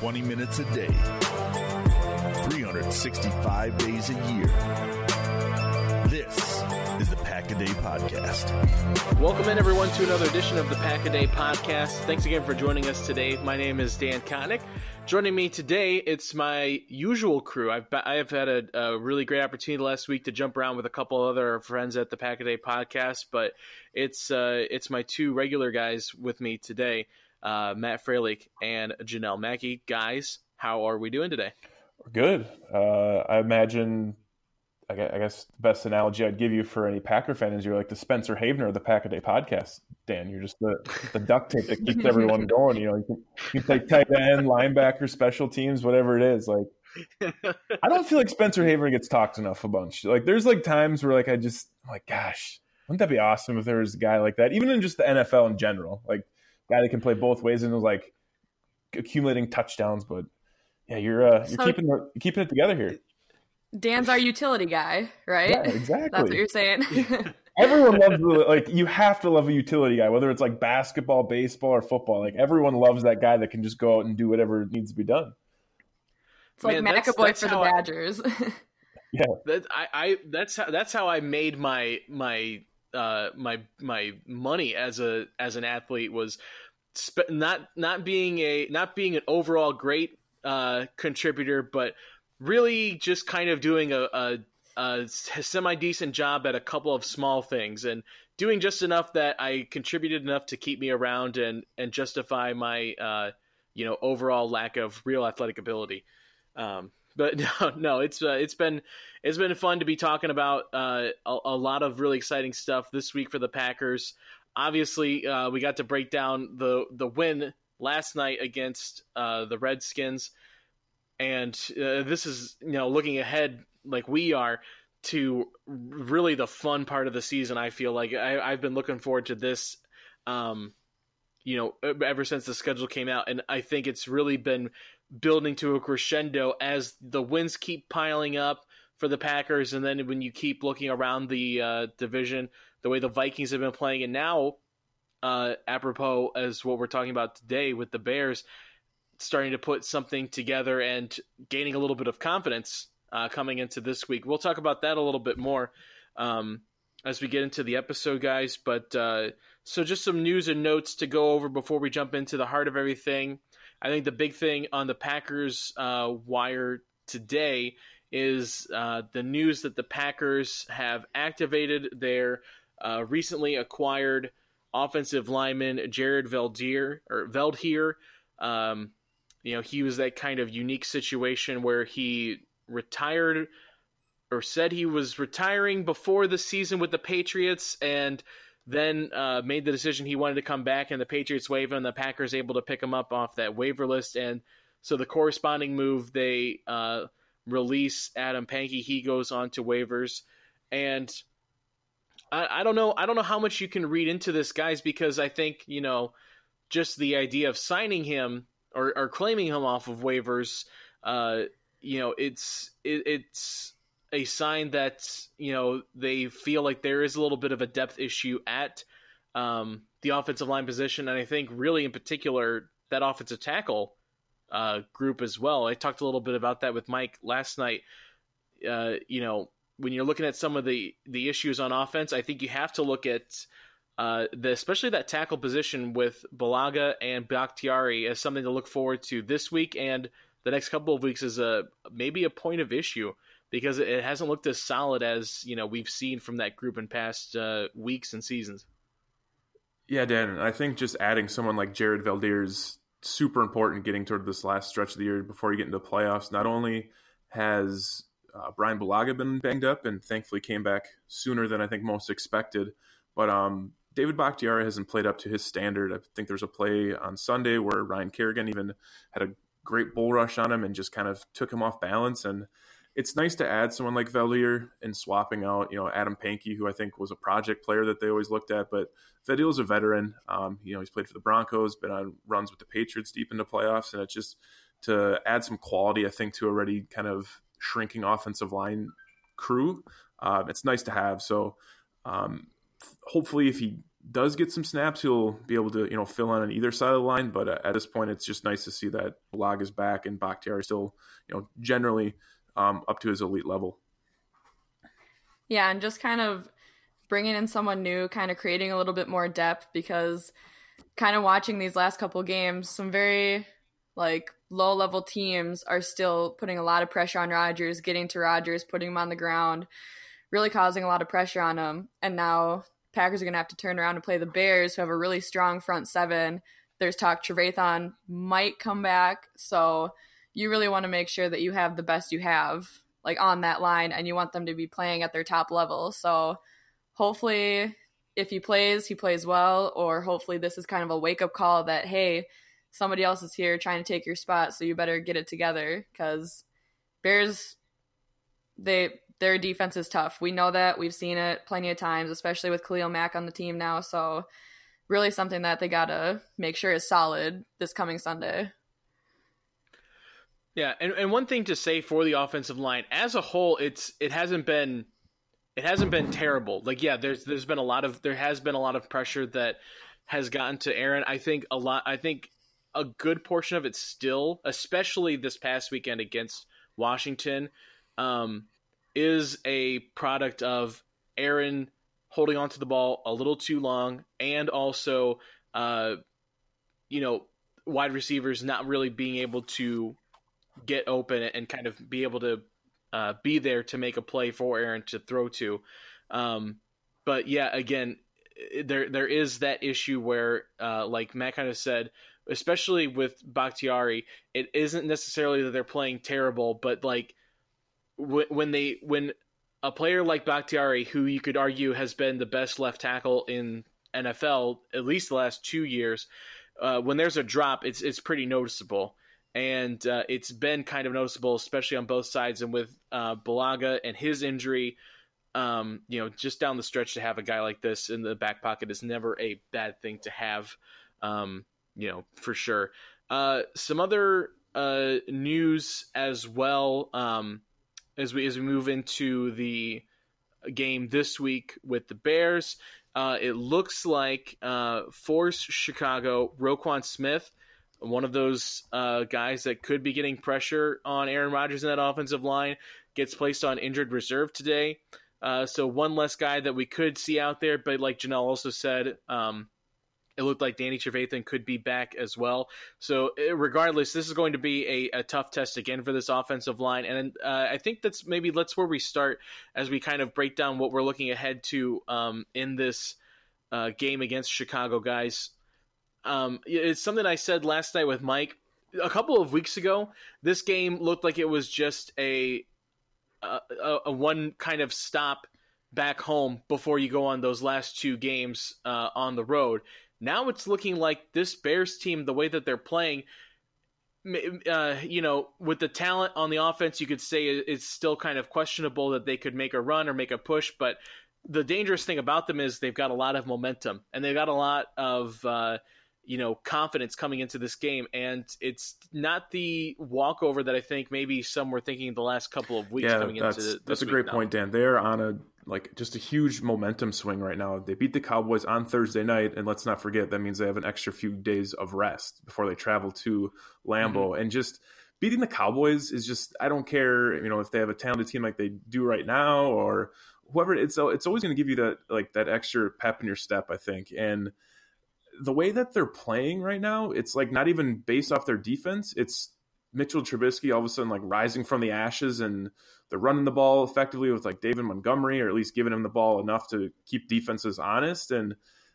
20 minutes a day, 365 days a year. This is the Pack-A-Day Podcast. Welcome in, everyone, to another edition of the Pack-A-Day Podcast. Thanks again for joining us today. My name is Dan Koenig. Joining me today, it's my usual crew. I have had a really great opportunity last week to jump around with a couple other friends at the Pack-A-Day Podcast, but it's my two regular guys with me today, Matt Freilich and Janelle Mackey. Guys, how are we doing today? We're good. I imagine, I guess the best analogy I'd give you for any Packer fan is you're like the Spencer Havener of the Pack-A-Day Podcast, Dan. You're just the duct tape that keeps everyone going. You know, you can play tight end, linebacker, special teams, whatever it is. Like, I don't feel like Spencer Havener gets talked enough a bunch. Like, there's like times where like I'm like, gosh, wouldn't that be awesome if there was a guy like that, even in just the NFL in general, like a guy that can play both ways and was like accumulating touchdowns. But yeah, you're keeping it together here. Dan's our utility guy, right? Yeah, exactly. That's what you're saying. Everyone loves you have to love a utility guy, whether it's like basketball, baseball, or football. Like everyone loves that guy that can just go out and do whatever needs to be done. It's like McAvoy for the Badgers. Yeah, That's how I made my money as an athlete, was not being an overall great contributor, but really just kind of doing a semi-decent job at a couple of small things and doing just enough that I contributed enough to keep me around and justify my overall lack of real athletic ability. But no, it's been fun to be talking about a lot of really exciting stuff this week for the Packers. Obviously, we got to break down the win last night against the Redskins. And this is, looking ahead like we are to really the fun part of the season. I feel like I've been looking forward to this, ever since the schedule came out. And I think it's really been building to a crescendo as the wins keep piling up for the Packers. And then when you keep looking around the division, the way the Vikings have been playing, and now apropos as what we're talking about today with the Bears, starting to put something together and gaining a little bit of confidence coming into this week. We'll talk about that a little bit more as we get into the episode, guys. But so just some news and notes to go over before we jump into the heart of everything. I think the big thing on the Packers wire today is the news that the Packers have activated their recently acquired offensive lineman Jared Veldheer. He was that kind of unique situation where he retired or said he was retiring before the season with the Patriots and then made the decision he wanted to come back, and the Patriots waived him, and the Packers able to pick him up off that waiver list. And so the corresponding move, they release Adam Pankey. He goes on to waivers. And I don't know how much you can read into this, guys, because I think, just the idea of signing him or claiming him off of waivers, it's a sign that, they feel like there is a little bit of a depth issue at the offensive line position. And I think really in particular, that offensive tackle group as well. I talked a little bit about that with Mike last night. When you're looking at some of the issues on offense, I think you have to look at especially that tackle position with Bulaga and Bakhtiari as something to look forward to this week and the next couple of weeks is maybe a point of issue because it hasn't looked as solid as we've seen from that group in past weeks and seasons. Yeah, Dan, I think just adding someone like Jared Veldheer is super important getting toward this last stretch of the year before you get into the playoffs. Not only has Brian Bulaga been banged up and thankfully came back sooner than I think most expected, but David Bakhtiari hasn't played up to his standard. I think there's a play on Sunday where Ryan Kerrigan even had a great bull rush on him and just kind of took him off balance. And it's nice to add someone like Veldheer and swapping out, Adam Pankey, who I think was a project player that they always looked at. But Veldheer's a veteran. He's played for the Broncos, been on runs with the Patriots deep into playoffs. And it's just to add some quality, I think, to a already kind of shrinking offensive line crew. It's nice to have. So hopefully if he does get some snaps, he'll be able to, fill in on either side of the line. But at this point, it's just nice to see that Bulaga is back and Bakhtiari still, generally up to his elite level. Yeah, and just kind of bringing in someone new, kind of creating a little bit more depth, because kind of watching these last couple games, some very low-level teams are still putting a lot of pressure on Rodgers, getting to Rodgers, putting him on the ground, really causing a lot of pressure on him. And now Packers are going to have to turn around and play the Bears, who have a really strong front seven. There's talk Trevathan might come back, so you really want to make sure that you have the best you have on that line, and you want them to be playing at their top level. So hopefully if he plays well, or hopefully this is kind of a wake-up call that, hey, somebody else is here trying to take your spot, so you better get it together, because Bears, their defense is tough. We know that. We've seen it plenty of times, especially with Khalil Mack on the team now. So really something that they got to make sure is solid this coming Sunday. Yeah, and one thing to say for the offensive line as a whole, it hasn't been terrible. There has been a lot of pressure that has gotten to Aaron. I think a good portion of it still, especially this past weekend against Washington, is a product of Aaron holding onto the ball a little too long, and also wide receivers not really being able to get open and kind of be able to be there to make a play for Aaron to throw to. But yeah, again, there is that issue where, like Matt kind of said, especially with Bakhtiari, it isn't necessarily that they're playing terrible, but when a player like Bakhtiari, who you could argue has been the best left tackle in NFL at least the last 2 years, when there's a drop, it's pretty noticeable. And it's been kind of noticeable, especially on both sides. And with Bulaga and his injury, just down the stretch, to have a guy like this in the back pocket is never a bad thing to have, for sure. Some other news as well, as we move into the game this week with the Bears. It looks like for Chicago, Roquan Smith, one of those guys that could be getting pressure on Aaron Rodgers in that offensive line, gets placed on injured reserve today. So one less guy that we could see out there. But like Janelle also said, it looked like Danny Trevathan could be back as well. So regardless, this is going to be a tough test again for this offensive line. And I think that's where we start as we kind of break down what we're looking ahead to in this game against Chicago, guys. It's something I said last night with Mike. A couple of weeks ago, this game looked like it was just a one kind of stop back home before you go on those last two games on the road. Now it's looking like this Bears team, the way that they're playing, with the talent on the offense, you could say it's still kind of questionable that they could make a run or make a push. But the dangerous thing about them is they've got a lot of momentum, and they've got a lot of confidence coming into this game, and it's not the walkover that I think maybe some were thinking the last couple of weeks coming into this. That's a great point, Dan. They're on just a huge momentum swing right now. They beat the Cowboys on Thursday night, and let's not forget that means they have an extra few days of rest before they travel to Lambeau. Mm-hmm. And just beating the Cowboys is just, I don't care, if they have a talented team like they do right now or whoever, it's always going to give you that extra pep in your step, I think. And the way that they're playing right now, it's not even based off their defense. It's Mitchell Trubisky all of a sudden rising from the ashes, and they're running the ball effectively with David Montgomery, or at least giving him the ball enough to keep defenses honest. And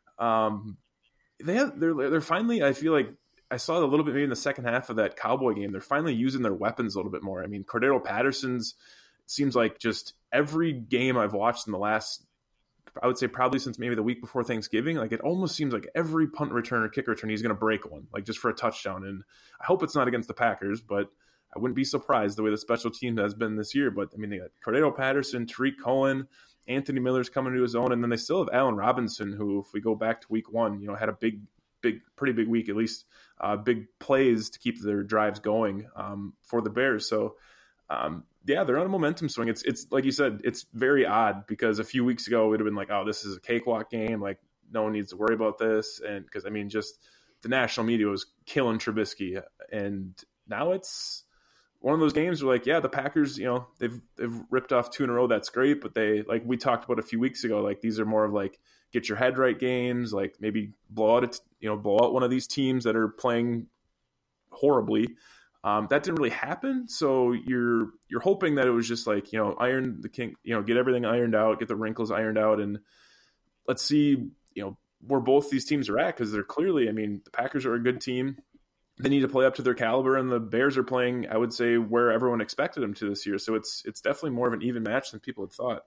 they're finally, I feel like I saw it a little bit maybe in the second half of that Cowboy game. They're finally using their weapons a little bit more. I mean, Cordero Patterson's seems like just every game I've watched in the last, I would say probably since maybe the week before Thanksgiving, it almost seems like every punt return or kick return, he's going to break one, just for a touchdown. And I hope it's not against the Packers, but I wouldn't be surprised the way the special team has been this year. But I mean, they got Cordero Patterson, Tariq Cohen, Anthony Miller's coming to his own. And then they still have Allen Robinson, who, if we go back to week one, had a pretty big week, at least big plays to keep their drives going for the Bears. So, they're on a momentum swing. It's like you said, it's very odd because a few weeks ago it would have been oh, this is a cakewalk game. no one needs to worry about this. And because, I mean, just the national media was killing Trubisky. And now it's one of those games where, like, yeah, the Packers, you know, they've ripped off 2 in a row. That's great. But they, like we talked about a few weeks ago, like, these are more of like get your head right games, like maybe blow out one of these teams that are playing horribly. That didn't really happen. So you're hoping that it was just like, you know, iron the king, you know, get everything ironed out, get the wrinkles ironed out. And let's see, you know, where both these teams are at. Cause they're clearly, I mean, the Packers are a good team. They need to play up to their caliber, and the Bears are playing, I would say, where everyone expected them to this year. So it's definitely more of an even match than people had thought.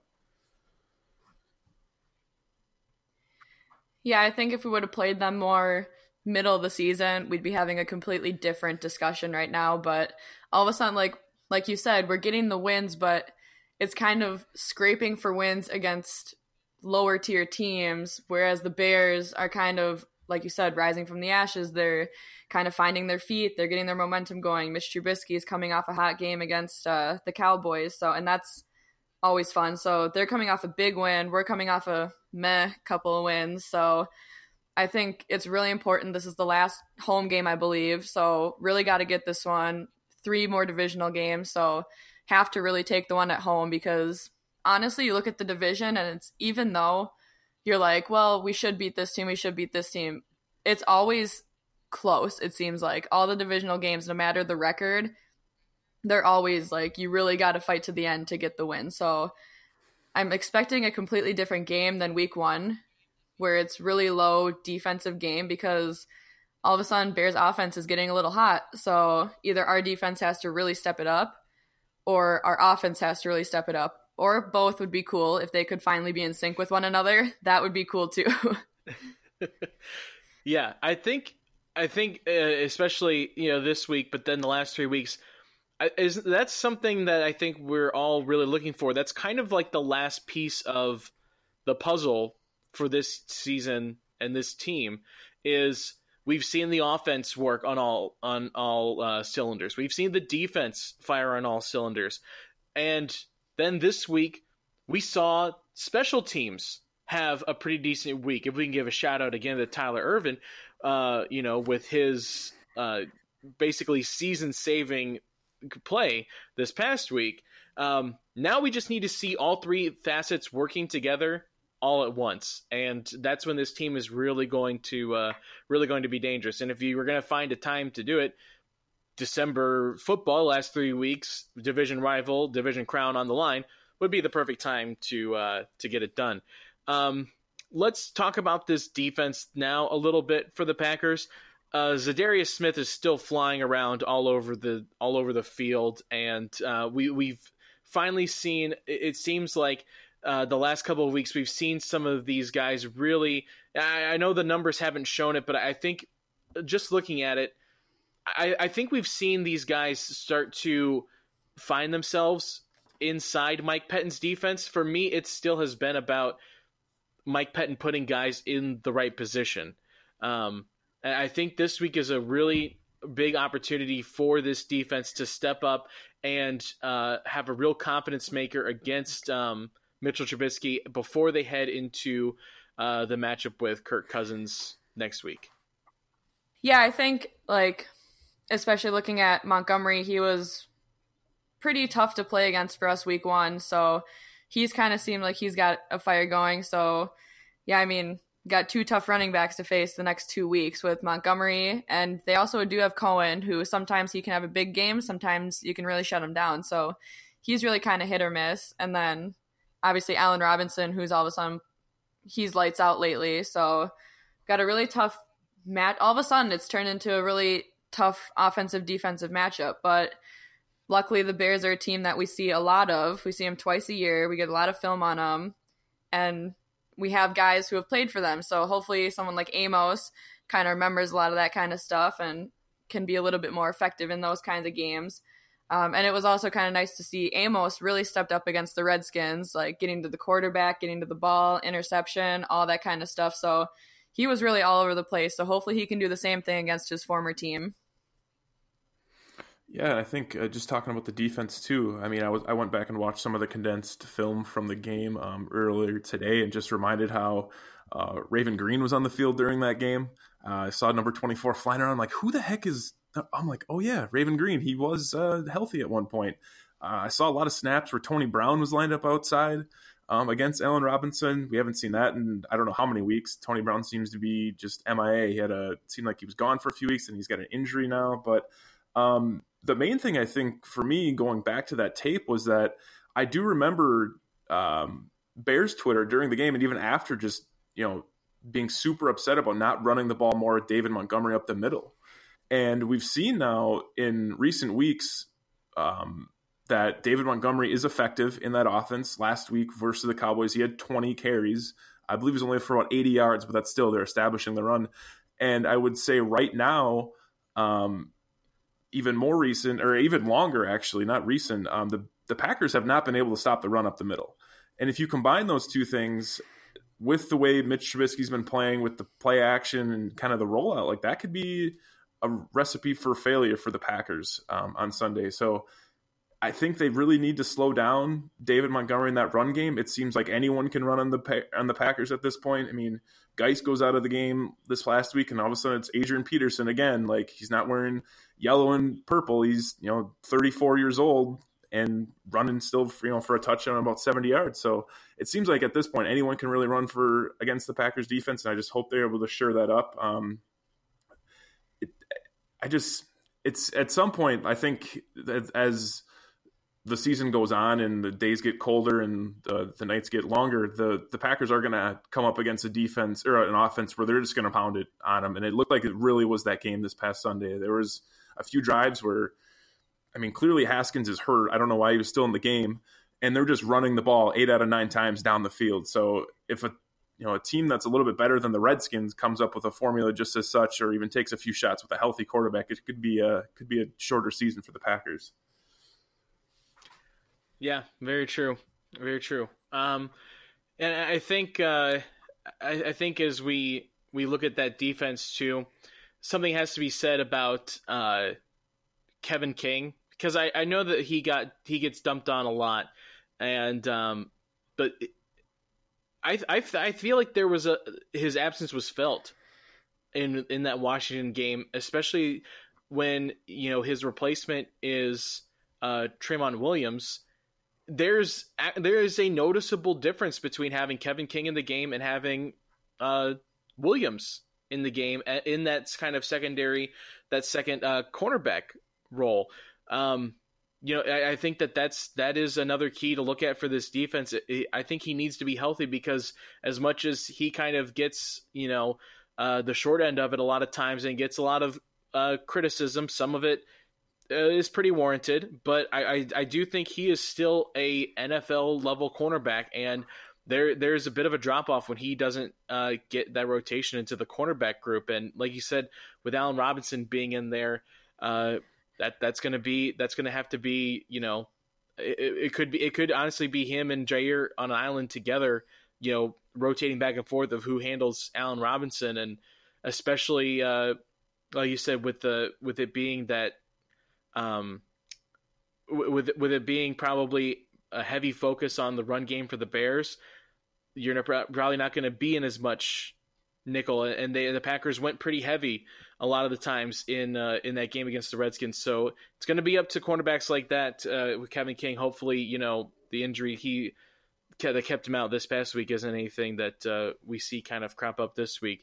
Yeah, I think if we would have played them more middle of the season, we'd be having a completely different discussion right now. But all of a sudden, like you said, we're getting the wins, but it's kind of scraping for wins against lower tier teams, whereas the Bears are kind of, like you said, rising from the ashes. They're kind of finding their feet. They're getting their momentum going. Mitch Trubisky is coming off a hot game against the Cowboys. And that's always fun. So they're coming off a big win. We're coming off a meh couple of wins. So I think it's really important. This is the last home game, I believe. So really got to get this one. 3 more divisional games. So have to really take the one at home, because honestly, you look at the division and it's, even though you're like, well, we should beat this team, it's always close. It seems like all the divisional games, no matter the record, they're always like, you really got to fight to the end to get the win. So I'm expecting a completely different game than week 1, where it's really low defensive game, because all of a sudden Bears offense is getting a little hot. So either our defense has to really step it up, or our offense has to really step it up, or both would be cool. If they could finally be in sync with one another, that would be cool too. Yeah, I think especially, you know, this week, but then the last 3 weeks, that's something that I think we're all really looking for. That's kind of like the last piece of the puzzle for this season and this team, is we've seen the offense work on all cylinders. We've seen the defense fire on all cylinders. And then this week, we saw special teams have a pretty decent week. If we can give a shout out again to Tyler Ervin, you know, with his basically season-saving play this past week. Now we just need to see all 3 facets working together all at once, and that's when this team is really going to be dangerous. And if you were going to find a time to do it, December football, last 3 weeks, division rival, division crown on the line, would be the perfect time to get it done. Let's talk about this defense now a little bit for the Packers. Zadarius Smith is still flying around all over the field, and we've finally seen. It seems like the last couple of weeks we've seen some of these guys really. I know the numbers haven't shown it, but I think just looking at it, I think we've seen these guys start to find themselves inside Mike Pettine's defense. For me, it still has been about Mike Pettine putting guys in the right position. And I think this week is a really big opportunity for this defense to step up and have a real confidence maker against Mitchell Trubisky before they head into the matchup with Kirk Cousins next week. Yeah, I think, like, especially looking at Montgomery, he was pretty tough to play against for us week 1. So he's kind of seemed like he's got a fire going. So, yeah, I mean, got 2 tough running backs to face the next 2 weeks with Montgomery. And they also do have Cohen, who sometimes he can have a big game. Sometimes you can really shut him down. So he's really kind of hit or miss. And then obviously Allen Robinson, who's all of a sudden, he's lights out lately. So got a really tough match. All of a sudden it's turned into a really tough offensive defensive matchup. But luckily the Bears are a team that we see a lot of. We see them twice a year. We get a lot of film on them. And we have guys who have played for them. So hopefully someone like Amos kind of remembers a lot of that kind of stuff and can be a little bit more effective in those kinds of games. And it was also kind of nice to see Amos really stepped up against the Redskins, like getting to the quarterback, getting to the ball, interception, all that kind of stuff. So he was really all over the place. So hopefully he can do the same thing against his former team. Yeah, I think just talking about the defense too. I mean, I went back and watched some of the condensed film from the game earlier today, and just reminded how Raven Green was on the field during that game. I saw number 24 flying around. I'm like, who the heck is... I'm like, oh yeah, Raven Green. He was healthy at one point. I saw a lot of snaps where Tony Brown was lined up outside against Allen Robinson. We haven't seen that in I don't know how many weeks. Tony Brown seems to be just MIA. It seemed like he was gone for a few weeks and he's got an injury now. But the main thing I think for me going back to that tape was that I do remember Bears Twitter during the game and even after just, being super upset about not running the ball more with David Montgomery up the middle. And we've seen now in recent weeks that David Montgomery is effective in that offense. Last week versus the Cowboys, he had 20 carries. I believe he was only for about 80 yards, but that's still, they're establishing the run. And I would say right now, even more recent, or even longer actually, not recent, the Packers have not been able to stop the run up the middle. And if you combine those two things with the way Mitch Trubisky's been playing with the play action and kind of the rollout, like that could be a recipe for failure for the Packers on Sunday. So I think they really need to slow down David Montgomery in that run game. It seems like anyone can run on the Packers at this point. I mean, Geis goes out of the game this last week, and all of a sudden it's Adrian Peterson again. Like, he's not wearing yellow and purple. He's 34 years old and running still for a touchdown about 70 yards. So it seems like at this point anyone can really run against the Packers defense, and I just hope they're able to shore that up. It's at some point, I think that as the season goes on and the days get colder and the nights get longer, the Packers are going to come up against a defense or an offense where they're just going to pound it on them. And it looked like it really was that game this past Sunday. There was a few drives where, clearly Haskins is hurt. I don't know why he was still in the game. And they're just running the ball 8 out of 9 times down the field. So if a team that's a little bit better than the Redskins comes up with a formula just as such, or even takes a few shots with a healthy quarterback, it could be a shorter season for the Packers. Yeah, very true. Very true. And I think as we look at that defense too, something has to be said about Kevin King, because I know that he gets dumped on a lot, and but I feel like there was his absence was felt in that Washington game, especially when his replacement is Tremont Williams. There is a noticeable difference between having Kevin King in the game and having Williams in the game in that kind of second cornerback role. I think that is another key to look at for this defense. I think he needs to be healthy, because as much as he kind of gets the short end of it a lot of times and gets a lot of criticism, some of it is pretty warranted, but I do think he is still a NFL level cornerback, and there's a bit of a drop off when he doesn't get that rotation into the cornerback group. And like you said, with Allen Robinson being in there, that's going to have to be it could honestly be him and Jair on an island together, rotating back and forth of who handles Allen Robinson, and especially like you said with it being that. With it being probably a heavy focus on the run game for the Bears, you're probably not going to be in as much nickel, and the Packers went pretty heavy a lot of the times in that game against the Redskins. So it's going to be up to cornerbacks like that with Kevin King. Hopefully, the injury that kept him out this past week isn't anything that we see kind of crop up this week.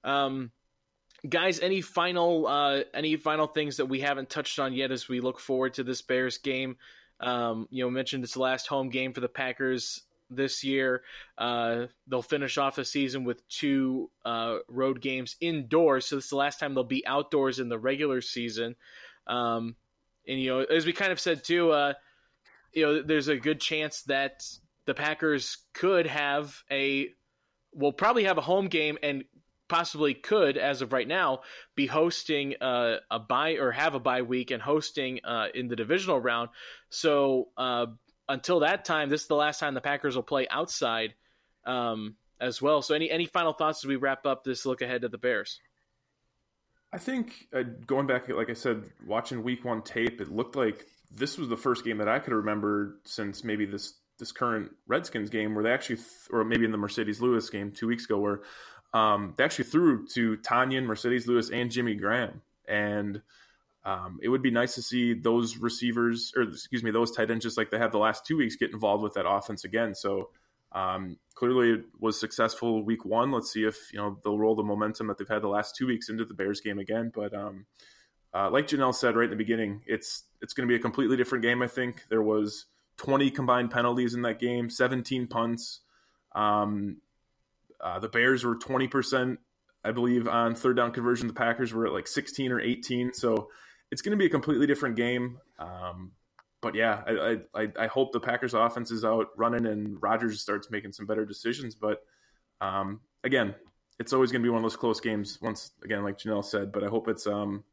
Guys, any final things that we haven't touched on yet as we look forward to this Bears game? Mentioned it's the last home game for the Packers this year. They'll finish off the season with 2 road games indoors, so this is the last time they'll be outdoors in the regular season. And as we kind of said too, there's a good chance that the Packers could probably have a home game, and possibly could, as of right now, be hosting a bye week and hosting in the divisional round. So until that time, this is the last time the Packers will play outside as well. So any final thoughts as we wrap up this look ahead to the Bears? I think going back, like I said, watching week 1 tape, it looked like this was the first game that I could remember since maybe this this current Redskins game where they actually, or maybe in the Mercedes Lewis game 2 weeks ago, where they actually threw to Tanyan, Mercedes Lewis, and Jimmy Graham. And it would be nice to see those receivers, or those tight ends, just like they have the last 2 weeks, get involved with that offense again. So clearly it was successful week 1. Let's see if, they'll roll the momentum that they've had the last 2 weeks into the Bears game again. But like Janelle said right in the beginning, it's going to be a completely different game. I think there was 20 combined penalties in that game, 17 punts. The Bears were 20%, I believe, on third down conversion. The Packers were at like 16 or 18. So it's going to be a completely different game. But yeah, I hope the Packers offense is out running and Rodgers starts making some better decisions. But again, it's always going to be one of those close games once again, like Janelle said, but I hope it's,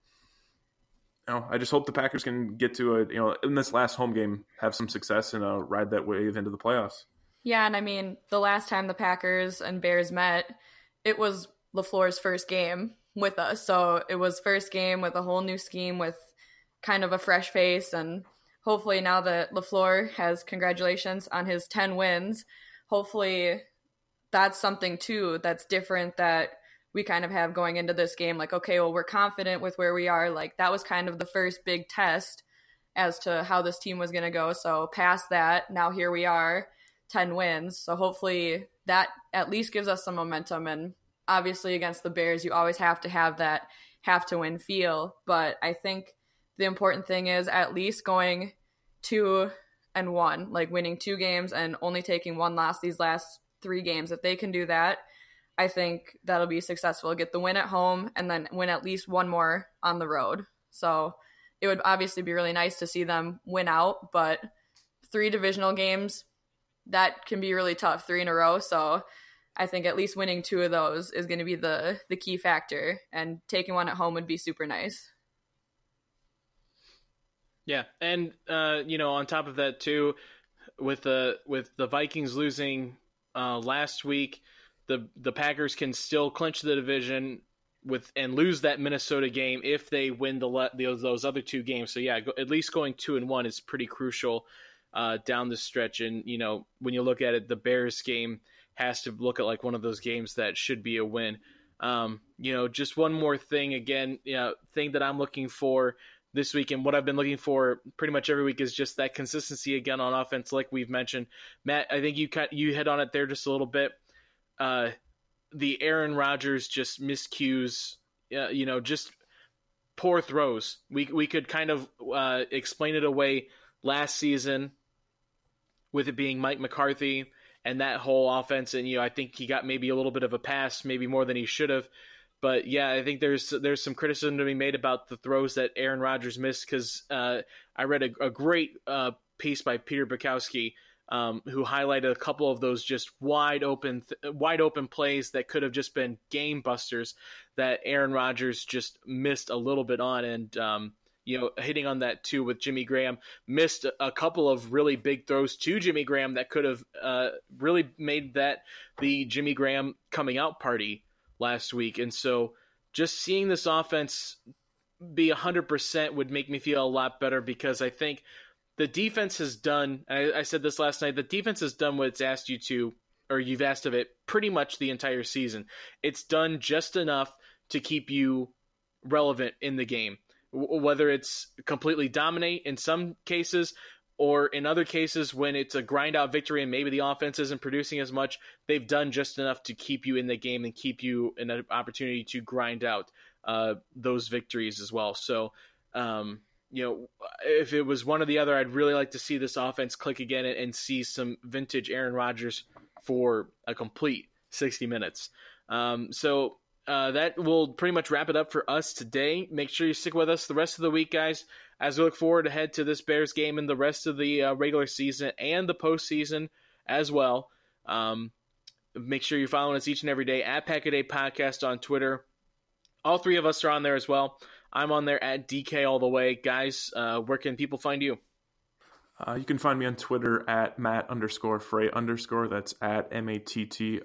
I just hope the Packers can get to in this last home game, have some success and ride that wave into the playoffs. Yeah. And I mean, the last time the Packers and Bears met, it was LaFleur's first game with us. So it was first game with a whole new scheme with kind of a fresh face. And hopefully now that LaFleur has, congratulations on his 10 wins, hopefully that's something too that's different that we kind of have going into this game. Like, okay, well, we're confident with where we are. Like, that was kind of the first big test as to how this team was going to go. So past that, now here we are, 10 wins. So hopefully that at least gives us some momentum. And obviously against the Bears, you always have to have that have to win feel. But I think the important thing is at least going 2-1, like winning 2 games and only taking 1 loss these last 3 games. If they can do that, I think that'll be successful. Get the win at home and then win at least 1 more on the road. So it would obviously be really nice to see them win out, but 3 divisional games, that can be really tough, 3 in a row. So I think at least winning 2 of those is going to be the key factor, and taking 1 at home would be super nice. Yeah. And, on top of that too, with the Vikings losing last week, the Packers can still clinch the division and lose that Minnesota game if they win those other 2 games. So yeah, at least going 2-1 is pretty crucial down the stretch. And when you look at it, the Bears game has to look at like one of those games that should be a win. Just one more thing again, thing that I'm looking for this week, and what I've been looking for pretty much every week, is just that consistency again on offense, like we've mentioned. Matt, I think you hit on it there just a little bit. The Aaron Rodgers just miscues, just poor throws. We could kind of explain it away last season with it being Mike McCarthy and that whole offense, and I think he got maybe a little bit of a pass, maybe more than he should have. But yeah, I think there's some criticism to be made about the throws that Aaron Rodgers missed, because I read a great piece by Peter Bukowski who highlighted a couple of those just wide open plays that could have just been game busters that Aaron Rodgers just missed a little bit on. And, hitting on that too with Jimmy Graham, missed a couple of really big throws to Jimmy Graham that could have really made that the Jimmy Graham coming out party last week. And so just seeing this offense be 100% would make me feel a lot better, because I think the defense has done, and I said this last night, the defense has done what it's asked you to, or you've asked of it pretty much the entire season. It's done just enough to keep you relevant in the game, whether it's completely dominate in some cases, or in other cases when it's a grind out victory and maybe the offense isn't producing as much. They've done just enough to keep you in the game and keep you in an opportunity to grind out those victories as well. So, if it was one or the other, I'd really like to see this offense click again and see some vintage Aaron Rodgers for a complete 60 minutes. So that will pretty much wrap it up for us today. Make sure you stick with us the rest of the week, guys, as we look forward ahead to this Bears game and the rest of the regular season and the postseason as well. Make sure you're following us each and every day at Pack a Day Podcast on Twitter. All 3 of us are on there as well. I'm on there at DK all the way. Guys, where can people find you? You can find me on Twitter at Matt_Frey_. That's at MATT_FRA_.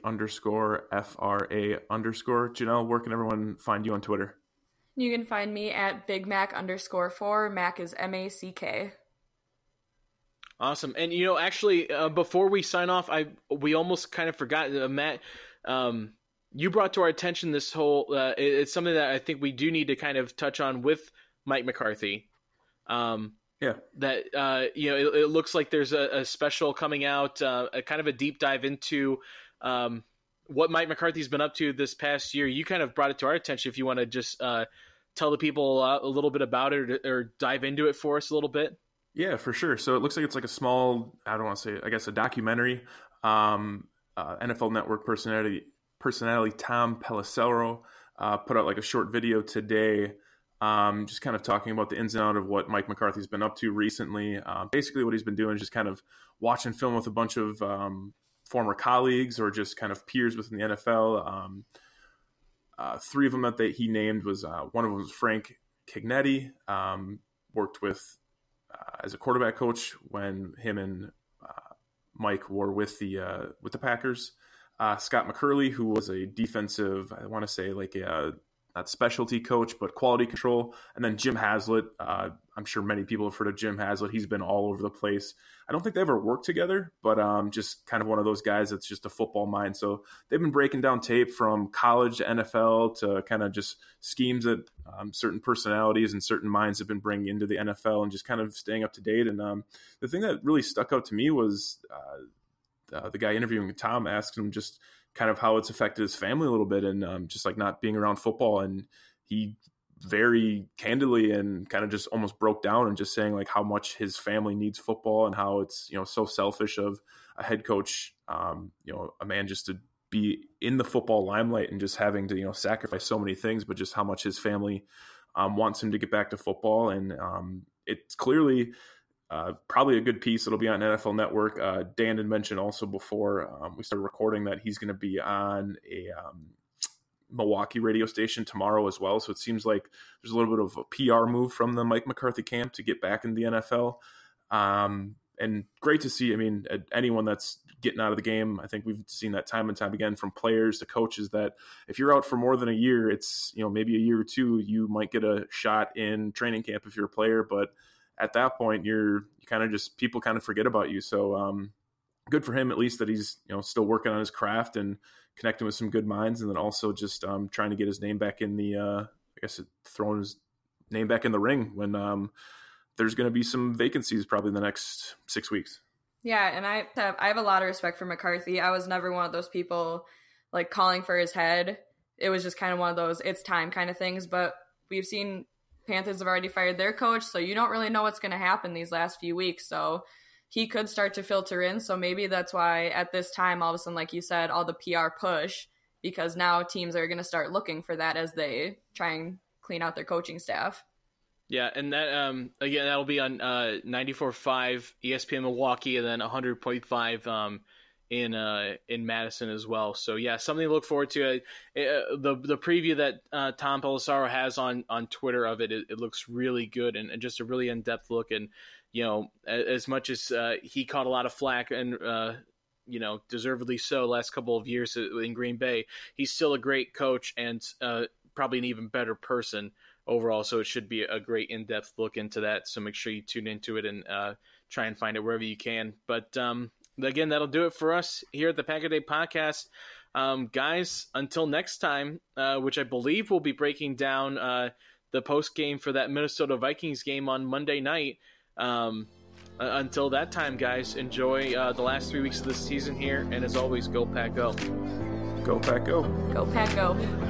Janelle, where can everyone find you on Twitter? You can find me at BigMac_4. Mac is MACK. Awesome. And, actually, before we sign off, we almost kind of forgot, Matt, you brought to our attention this whole, it's something that I think we do need to kind of touch on with Mike McCarthy. Yeah. That, it looks like there's a special coming out, a kind of a deep dive into what Mike McCarthy's been up to this past year. You kind of brought it to our attention. If you want to just tell the people a little bit about it or dive into it for us a little bit. Yeah, for sure. So it looks like it's like a small, I don't want to say, I guess a documentary. NFL Network personality Tom Pelissero put out like a short video today, just kind of talking about the ins and outs of what Mike McCarthy's been up to recently. Basically what he's been doing is just kind of watching film with a bunch of former colleagues or just kind of peers within the NFL. Three of them that he named was, one of them was Frank Cignetti, worked with as a quarterback coach when him and Mike were with the Packers. Scott McCurley, who was a defensive, I want to say like a not specialty coach, but quality control. And then Jim Haslett. I'm sure many people have heard of Jim Haslett. He's been all over the place. I don't think they ever worked together, but just kind of one of those guys that's just a football mind. So they've been breaking down tape from college to NFL to kind of just schemes that certain personalities and certain minds have been bringing into the NFL and just kind of staying up to date. And the thing that really stuck out to me was the guy interviewing Tom asked him just kind of how it's affected his family a little bit and just like not being around football. And he very candidly and kind of just almost broke down and just saying like how much his family needs football and how it's, so selfish of a head coach, a man just to be in the football limelight and just having to, sacrifice so many things, but just how much his family wants him to get back to football. And it's clearly probably a good piece. It'll be on NFL Network. Dan had mentioned also before we started recording that he's going to be on a Milwaukee radio station tomorrow as well. So it seems like there's a little bit of a PR move from the Mike McCarthy camp to get back in the NFL. And great to see. I mean, anyone that's getting out of the game, I think we've seen that time and time again from players to coaches that if you're out for more than a year, it's, maybe a year or two, you might get a shot in training camp if you're a player. But at that point, you kind of just, people kind of forget about you. So good for him, at least that he's, still working on his craft and connecting with some good minds. And then also just trying to get his name back in the, throwing his name back in the ring when there's going to be some vacancies probably in the next 6 weeks. Yeah. And I have a lot of respect for McCarthy. I was never one of those people like calling for his head. It was just kind of one of those, it's time kind of things. But we've seen Panthers have already fired their coach, so you don't really know what's going to happen these last few weeks. So he could start to filter in. So maybe that's why at this time, all of a sudden, like you said, all the PR push, because now teams are going to start looking for that as they try and clean out their coaching staff. Yeah, and that again, that'll be on 94.5 ESPN Milwaukee, and then 100.5 in Madison as well. So yeah, something to look forward to. The preview that Tom Pelissero has on Twitter of it looks really good and just a really in-depth look. And as much as he caught a lot of flack and deservedly so last couple of years in Green Bay, he's still a great coach and probably an even better person overall. So it should be a great in-depth look into that. So make sure you tune into it and try and find it wherever you can. But again, that'll do it for us here at the Pack a Day Podcast. Guys, until next time, which I believe will be breaking down the post game for that Minnesota Vikings game on Monday night. Until that time, guys, enjoy the last 3 weeks of the season here. And as always, go Pack Go. Go Pack Go. Go Pack Go.